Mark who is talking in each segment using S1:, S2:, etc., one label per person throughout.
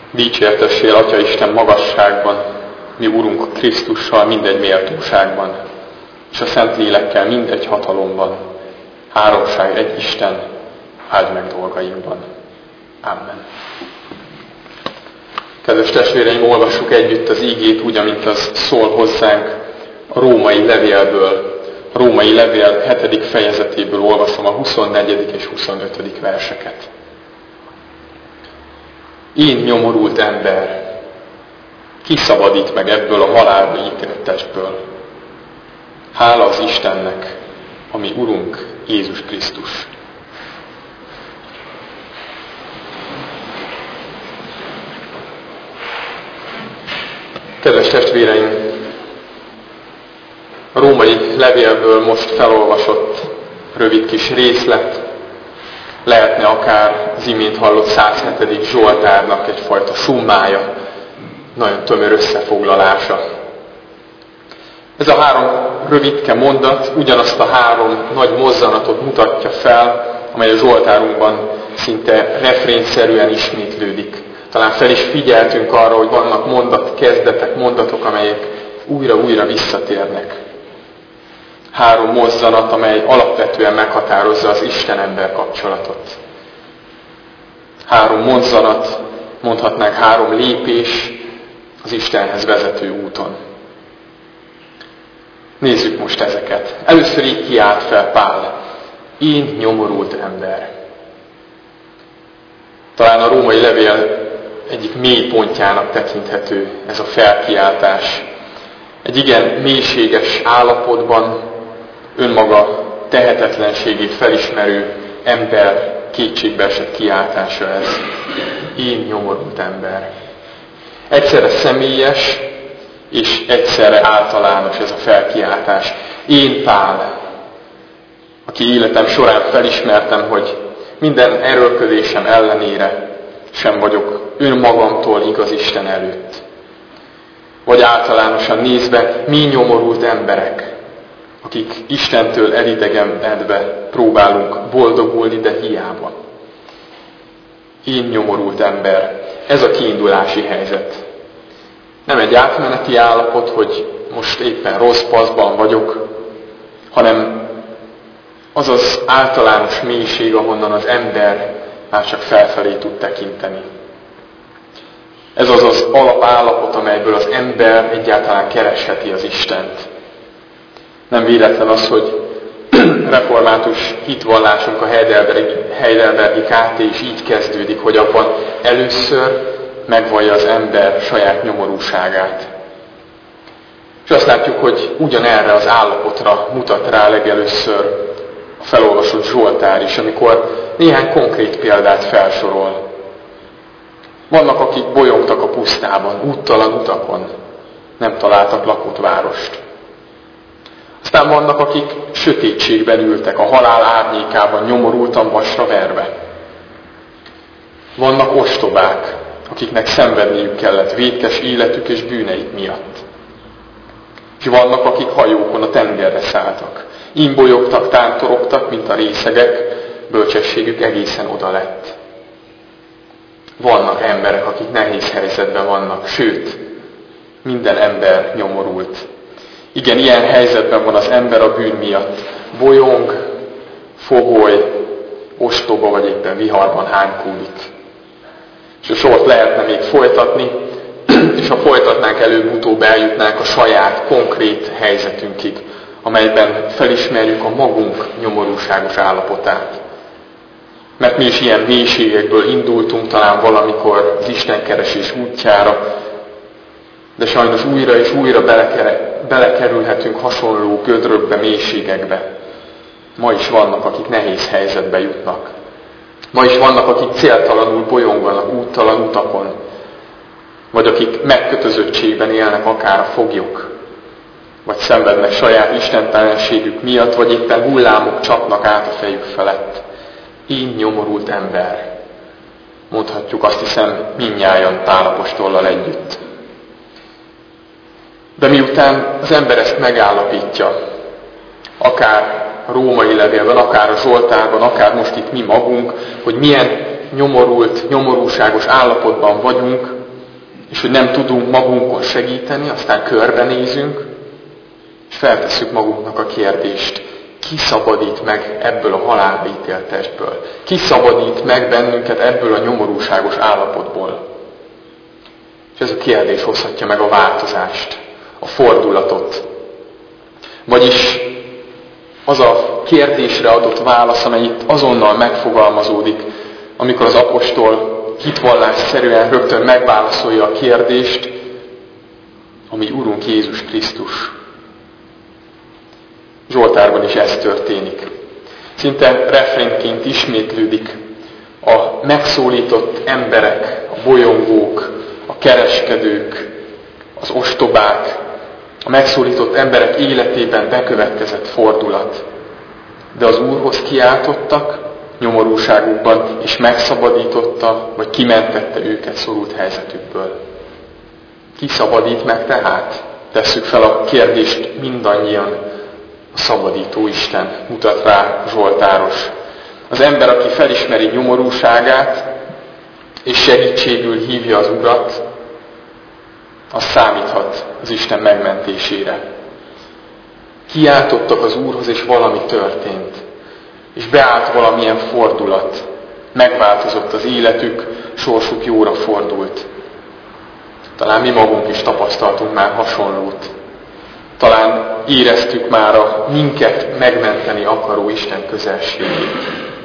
S1: Dicsértessél, Atya Isten magasságban, mi Urunk Krisztussal mindegy méltóságban, és a Szentlélekkel mindegy hatalomban, háromság egy Isten, áld meg dolgainkban. Amen. Kedves testvéreim, olvassuk együtt az ígét, úgy, amint az szól hozzánk a római levélből. A római levél 7. fejezetéből olvasom a 24. és 25. verseket. Én nyomorult ember, ki szabadít meg ebből a halálba ítélt testből? Hála az Istennek, ami Urunk Jézus Krisztus. Kedves testvéreim, a római levélből most felolvasott rövid kis részlet lehetne akár az imént hallott 107. Zsoltárnak egyfajta summája, nagyon tömör összefoglalása. Ez a 3 rövidke mondat ugyanazt a 3 nagy mozzanatot mutatja fel, amely a Zsoltárunkban szinte refrénszerűen ismétlődik. Talán fel is figyeltünk arra, hogy vannak mondatkezdetek, mondatok, amelyek újra-újra visszatérnek. 3 mozzanat, amely alapvetően meghatározza az Isten-ember kapcsolatot. 3 mozzanat, mondhatnánk 3 lépés az Istenhez vezető úton. Nézzük most ezeket. Először így kiált fel Pál. Én nyomorult ember. Talán a római levél egyik mély pontjának tekinthető ez a felkiáltás. Egy igen mélységes állapotban önmaga tehetetlenségét felismerő ember kétségbeesett kiáltása ez. Én nyomorult ember. Egyszerre személyes és egyszerre általános ez a felkiáltás. Én Pál, aki életem során felismertem, hogy minden erőlködésem ellenére sem vagyok önmagamtól igaz Isten előtt. Vagy általánosan nézve, mi nyomorult emberek, akik Istentől elidegenedve próbálunk boldogulni, de hiába. Én nyomorult ember, ez a kiindulási helyzet. Nem egy átmeneti állapot, hogy most éppen rossz paszban vagyok, hanem az az általános mélység, ahonnan az ember már csak felfelé tud tekinteni. Ez az az alapállapot, amelyből az ember egyáltalán keresheti az Istent. Nem véletlen az, hogy református hitvallásunk, a Heidelbergi KT is így kezdődik, hogy abban először megvallja az ember saját nyomorúságát. És azt látjuk, hogy ugyanerre az állapotra mutat rá legelőször a felolvasott Zsoltár is, amikor néhány konkrét példát felsorol. Vannak, akik bolyongtak a pusztában, úttalan utakon, nem találtak lakott várost. Aztán vannak, akik sötétségben ültek, a halál árnyékában nyomorultan vasra verve. Vannak ostobák, akiknek szenvedniük kellett vétkes életük és bűneik miatt. És vannak, akik hajókon a tengerre szálltak. Imbolyogtak, tántorogtak, mint a részegek, bölcsességük egészen oda lett. Vannak emberek, akik nehéz helyzetben vannak, sőt, minden ember nyomorult. Igen, ilyen helyzetben van az ember a bűn miatt. Bolyong, fogoly, ostoba vagy éppen viharban hánykúlik. És a sort lehetne még folytatni, és ha folytatnánk, előbb-utóbb eljutnánk a saját konkrét helyzetünkig, amelyben felismerjük a magunk nyomorúságos állapotát. Mert mi is ilyen mélységekből indultunk talán valamikor az Istenkeresés útjára, de sajnos újra és újra belekerülhetünk hasonló gödrökbe, mélységekbe. Ma is vannak, akik nehéz helyzetbe jutnak. Ma is vannak, akik céltalanul bolyonganak úttalan utakon, vagy akik megkötözöttségben élnek akár a foglyok, vagy szenvednek saját istentelenségük miatt, vagy éppen hullámok csapnak át a fejük felett. Én nyomorult ember. Mondhatjuk, azt hiszem, mindnyájan Pál apostollal együtt. De miután az ember ezt megállapítja, akár a római levélben, akár a Zsoltárban, akár most itt mi magunk, hogy milyen nyomorult, nyomorúságos állapotban vagyunk, és hogy nem tudunk magunkon segíteni, aztán körbenézünk, és feltesszük magunknak a kérdést, ki szabadít meg ebből a halálba ítélt testből? Ki szabadít meg bennünket ebből a nyomorúságos állapotból? És ez a kérdés hozhatja meg a változást, a fordulatot. Vagyis az a kérdésre adott válasz, amely itt azonnal megfogalmazódik, amikor az apostol hitvallásszerűen rögtön megválaszolja a kérdést, ami Urunk Jézus Krisztus. Zsoltárban is ez történik. Szinte refrénként ismétlődik a megszólított emberek, a bolyongók, a kereskedők, az ostobák, a megszólított emberek életében bekövetkezett fordulat. De az Úrhoz kiáltottak nyomorúságukban, és megszabadította, vagy kimentette őket szorult helyzetükből. Ki szabadít meg tehát? Tesszük fel a kérdést mindannyian. A szabadító Isten, mutat rá Zsoltáros. Az ember, aki felismeri nyomorúságát, és segítségül hívja az Urat, az számíthat az Isten megmentésére. Kiáltottak az Úrhoz, és valami történt. És beállt valamilyen fordulat. Megváltozott az életük, sorsuk jóra fordult. Talán mi magunk is tapasztaltunk már hasonlót. Talán éreztük már a minket megmenteni akaró Isten közelségét.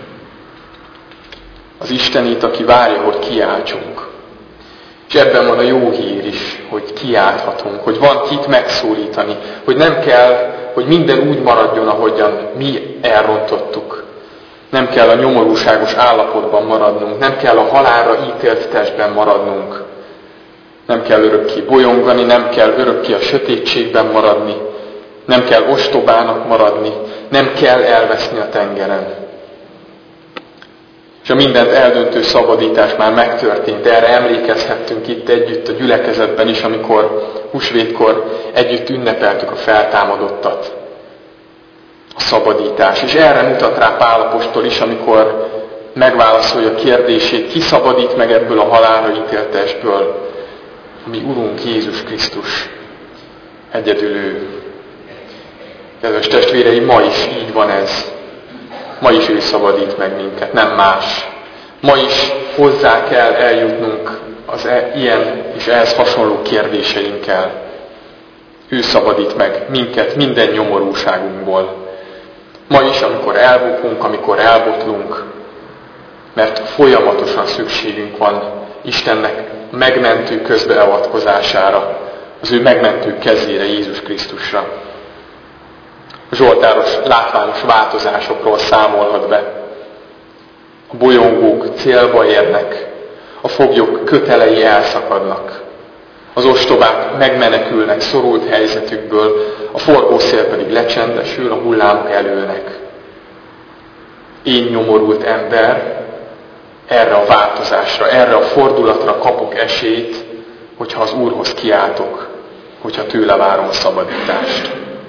S1: Az Istenét, aki várja, hogy kiáltsunk. És ebben van a jó hír is, hogy kiálthatunk, hogy van kit megszólítani, hogy nem kell, hogy minden úgy maradjon, ahogyan mi elrontottuk. Nem kell a nyomorúságos állapotban maradnunk, nem kell a halálra ítélt testben maradnunk. Nem kell örökké bolyongani, nem kell örökké a sötétségben maradni, nem kell ostobának maradni, nem kell elveszni a tengeren. És a mindent eldöntő szabadítás már megtörtént. Erre emlékezhettünk itt együtt a gyülekezetben is, amikor húsvétkor együtt ünnepeltük a feltámadottat. A szabadítás. És erre mutat rá Pál apostol is, amikor megválaszolja a kérdését, ki szabadít meg ebből a halálra ítélt testből, ami Urunk Jézus Krisztus. Egyedül ő. Kedves testvéreim, ma is így van ez. Ma is ő szabadít meg minket, nem más. Ma is hozzá kell eljutnunk az ilyen és ehhez hasonló kérdéseinkkel. Ő szabadít meg minket minden nyomorúságunkból. Ma is, amikor elbukunk, amikor elbotlunk, mert folyamatosan szükségünk van Istennek megmentő közbeavatkozására, az ő megmentő kezére, Jézus Krisztusra. Zsoltáros látványos változásokról számolhat be. A bolyongók célba érnek, a foglyok kötelei elszakadnak, az ostobák megmenekülnek szorult helyzetükből, a forgószél pedig lecsendesül, a hullámok elülnek. Én nyomorult ember, erre a változásra, erre a fordulatra kapok esélyt, hogyha az Úrhoz kiáltok, hogyha tőle várom a szabadítást.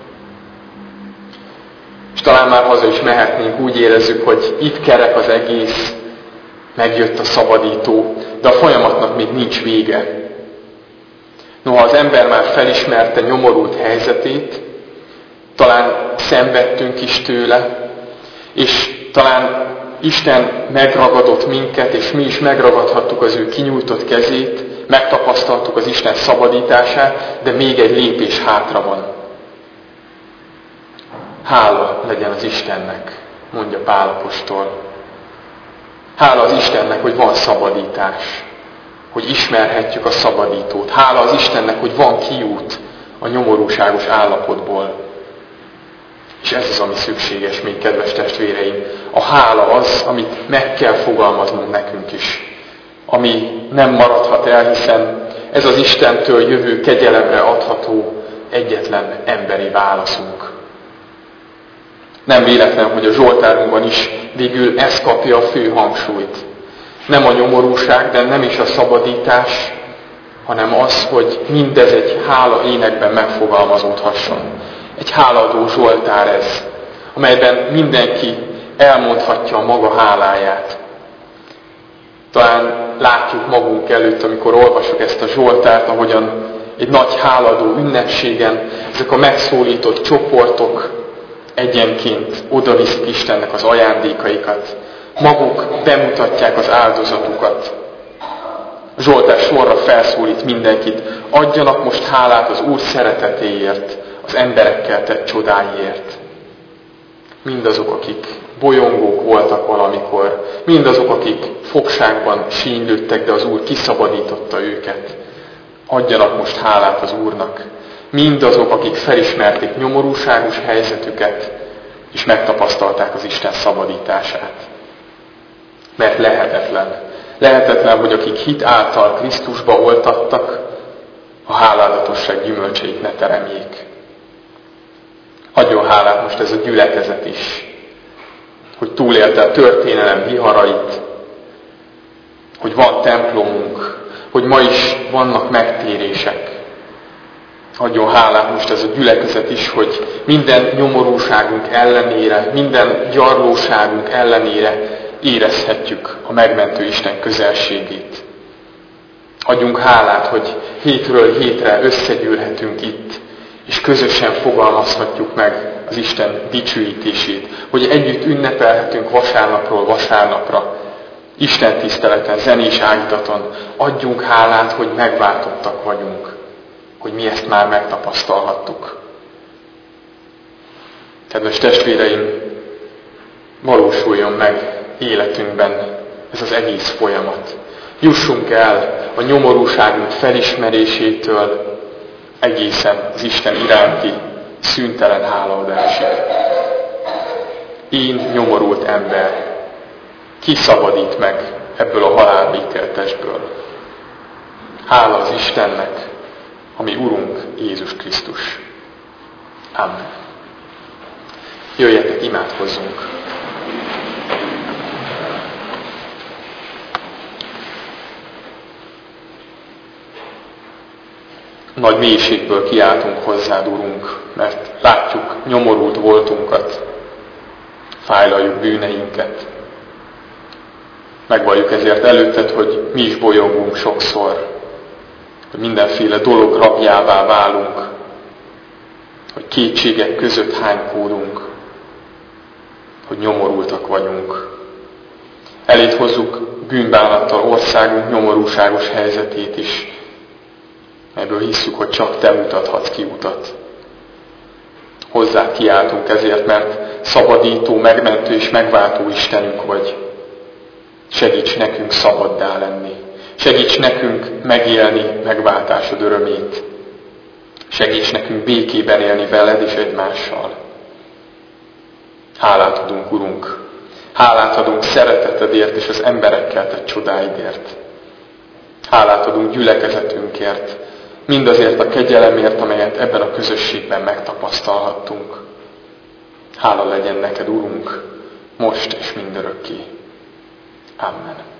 S1: És talán már haza is mehetnénk, úgy érezzük, hogy itt kerek az egész, megjött a szabadító, de a folyamatnak még nincs vége. Noha az ember már felismerte nyomorult helyzetét, talán szenvedtünk is tőle, és talán Isten megragadott minket, és mi is megragadhattuk az ő kinyújtott kezét, megtapasztaltuk az Isten szabadítását, de még egy lépés hátra van. Hála legyen az Istennek, mondja Pál apostol. Hála az Istennek, hogy van szabadítás, hogy ismerhetjük a szabadítót. Hála az Istennek, hogy van kiút a nyomorúságos állapotból. És ez az, ami szükséges még, kedves testvéreim. A hála az, amit meg kell fogalmaznunk nekünk is. Ami nem maradhat el, hiszen ez az Istentől jövő kegyelemre adható egyetlen emberi válaszunk. Nem véletlen, hogy a Zsoltárunkban is végül ez kapja a fő hangsúlyt. Nem a nyomorúság, de nem is a szabadítás, hanem az, hogy mindez egy hála énekben megfogalmazódhasson. Egy hálaadó Zsoltár ez, amelyben mindenki elmondhatja a maga háláját. Talán látjuk magunk előtt, amikor olvasjuk ezt a Zsoltárt, ahogyan egy nagy háladó ünnepségen ezek a megszólított csoportok egyenként odaviszik Istennek az ajándékaikat. Maguk bemutatják az áldozatukat. A Zsoltár sorra felszólít mindenkit, adjanak most hálát az Úr szeretetéért, az emberekkel tett csodáiért. Mindazok, akik bolyongók voltak valamikor, mindazok, akik fogságban sínylődtek, de az Úr kiszabadította őket. Adjanak most hálát az Úrnak. Mindazok, akik felismerték nyomorúságos helyzetüket, és megtapasztalták az Isten szabadítását. Mert lehetetlen, hogy akik hit által Krisztusba oltattak, a hálálatosság gyümölcseit ne teremjék. Adjon hálát most ez a gyülekezet is, hogy túlélte a történelem viharait, hogy van templomunk, hogy ma is vannak megtérések. Adjon hálát most ez a gyülekezet is, hogy minden nyomorúságunk ellenére, minden gyarlóságunk ellenére érezhetjük a megmentő Isten közelségét. Adjunk hálát, hogy hétről hétre összegyűlhetünk itt, és közösen fogalmazhatjuk meg az Isten dicsőítését, hogy együtt ünnepelhetünk vasárnapról vasárnapra, Isten tiszteleten, zenés ágítaton. Adjunk hálát, hogy megváltottak vagyunk, hogy mi ezt már megtapasztalhattuk. Kedves testvéreim, valósuljon meg életünkben ez az egész folyamat. Jussunk el a nyomorúságunk felismerésétől egészen az Isten iránti szüntelen hálaadásig. Én nyomorult ember, ki szabadít meg ebből a halálba ítélt testből? Hála az Istennek, ami Urunk Jézus Krisztus. Amen. Jöjjetek, imádkozzunk! Nagy mélységből kiáltunk hozzád, Urunk, mert látjuk nyomorult voltunkat, fájlaljuk bűneinket. Megvalljuk ezért előtted, hogy mi is bolyongunk sokszor, hogy mindenféle dolog rabjává válunk, hogy kétségek között hánykódunk, hogy nyomorultak vagyunk. Eléd hozzuk bűnbánattal országunk nyomorúságos helyzetét is, ebből hisszük, hogy csak te mutathatsz ki utat. Hozzád kiáltunk ezért, mert szabadító, megmentő és megváltó Istenünk vagy. Segíts nekünk szabaddá lenni. Segíts nekünk megélni megváltásod örömét. Segíts nekünk békében élni veled és egymással. Hálát adunk, Urunk. Hálát adunk szeretetedért és az emberekkel tett csodáidért. Hálát adunk gyülekezetünkért, mindazért a kegyelemért, amelyet ebben a közösségben megtapasztalhattunk. Hála legyen neked, Urunk, most és mindörökké. Amen.